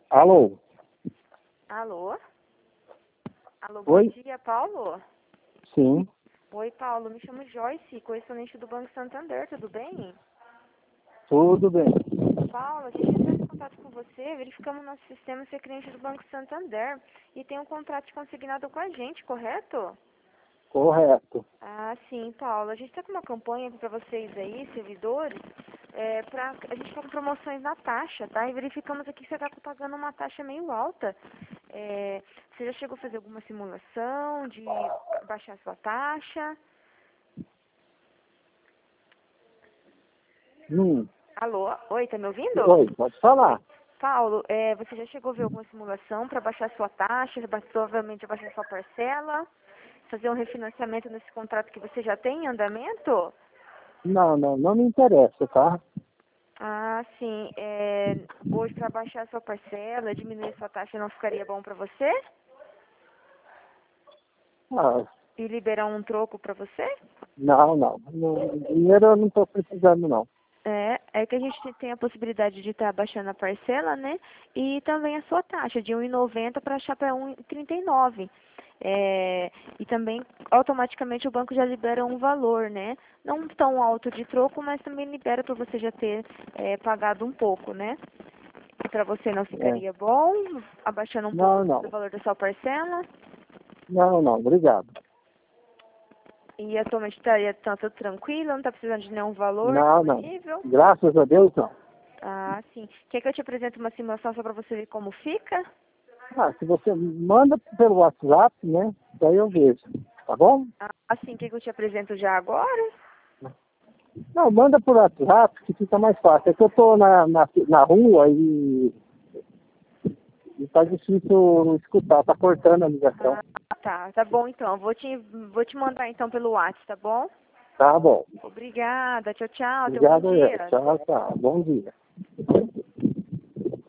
Alô? Alô? Alô, bom Oi? dia, Paulo? Sim, Oi, Paulo, me chamo Joyce, correspondente do Banco Santander, tudo bem? tudo bem. Paulo, a gente entrou em contato com você, verificamos no nosso sistema ser cliente do Banco Santander e tem um contrato consignado com a gente, correto? Correto. Ah, sim, Paulo. A gente está com uma campanha para vocês aí, servidores, a gente está com promoções na taxa, tá? E verificamos aqui que você está pagando uma taxa meio alta. Você já chegou a fazer alguma simulação de baixar sua taxa? Alô? Oi, tá me ouvindo? Oi, pode falar. Paulo, você já chegou a ver alguma simulação para baixar sua taxa, provavelmente baixar sua parcela, fazer um refinanciamento nesse contrato que você já tem em andamento? Não me interessa, tá? Ah, sim. Hoje para baixar sua parcela, diminuir sua taxa não ficaria bom para você? Ah, E liberar um troco para você? Dinheiro eu não estou precisando, não. É que a gente tem a possibilidade de estar baixando a parcela, né? E também a sua taxa de 1,90 para achar para 1,39. E também automaticamente o banco já libera um valor, né? Não tão alto de troco, mas também libera para você já ter pagado um pouco, né? E para você não É. ficaria bom, abaixando um pouco do Não. valor da sua parcela? Não, obrigado. E atualmente estaria tudo tranquilo, não está precisando de nenhum valor Não. disponível? Graças a Deus, não. Ah, sim. Quer que eu te apresente uma simulação só para você ver como fica? Se você manda pelo WhatsApp, né? Daí eu vejo. Tá bom? Ah, assim, quer que eu te apresento já agora? Não, manda por WhatsApp que fica mais fácil. É que eu tô na rua e tá difícil escutar, tá cortando a ligação. Ah, tá bom então. Vou te mandar então pelo WhatsApp, tá bom? Tá bom. Obrigada, tchau, tchau, tenha um bom Obrigado, dia. tchau. Bom dia.